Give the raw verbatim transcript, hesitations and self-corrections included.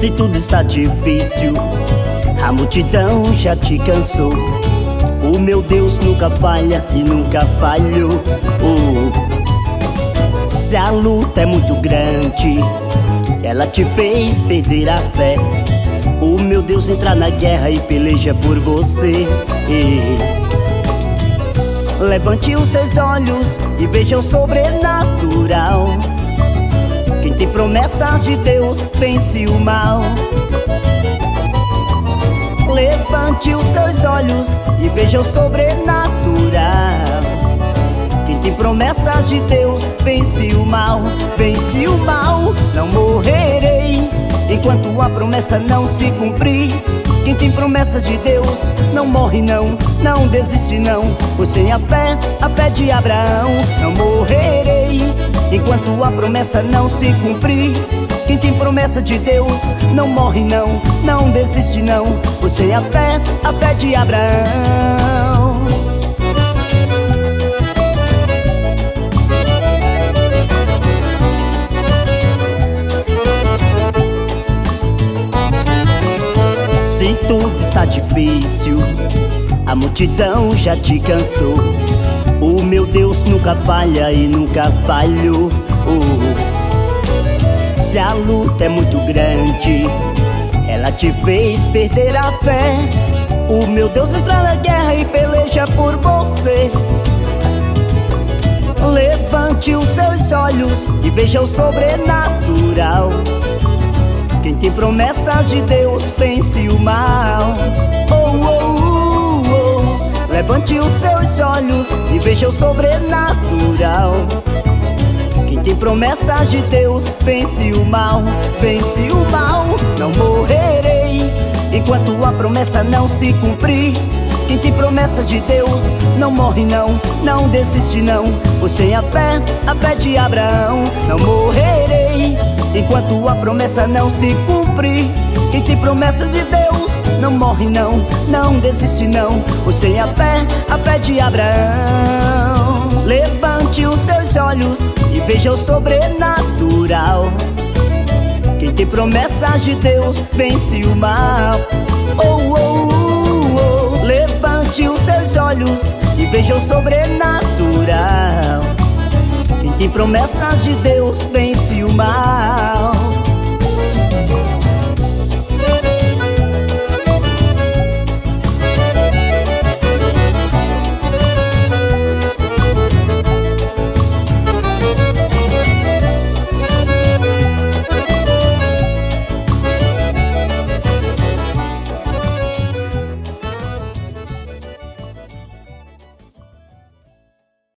Se tudo está difícil, a multidão já te cansou. O meu Deus nunca falha e nunca falhou. Oh. Se a luta é muito grande, ela te fez perder a fé. O meu Deus entra na guerra e peleja por você. E levante os seus olhos e veja o sobrenatural. Quem tem promessas de Deus vence o mal. Levante os seus olhos e veja o sobrenatural. Quem tem promessas de Deus vence o mal. Vence o mal. Não morrerei enquanto a promessa não se cumprir. Quem tem promessa de Deus não morre não, não desiste não. Pois sem a fé, a fé de Abraão, não morrerei enquanto a promessa não se cumprir. Quem tem promessa de Deus não morre não, não desiste não. Pois sem a fé, a fé de Abraão. Se tudo está difícil, a multidão já te cansou. O meu Deus nunca falha e nunca falhou. Oh. Se a luta é muito grande, ela te fez perder a fé. O meu Deus entra na guerra e peleja por você. Levante os seus olhos e veja o sobrenatural. Quem tem promessas de Deus vence o mal. Oh, oh, oh, oh. Levante os seus olhos e veja o sobrenatural. Quem tem promessas de Deus vence o mal. Vence o mal. Não morrerei enquanto a promessa não se cumprir. Quem tem promessa de Deus não morre não, não desiste não. Pois sem a fé, a fé de Abraão, não morrerei enquanto a promessa não se cumprir. Quem tem promessa de Deus não morre não, não desiste não. Pois sem a fé, a fé de Abraão. Levante os seus olhos e veja o sobrenatural. Quem tem promessas de Deus vence o mal. Oh, oh, oh, oh. Levante os seus olhos e veja o sobrenatural. Quem tem promessas de Deus vence o mal.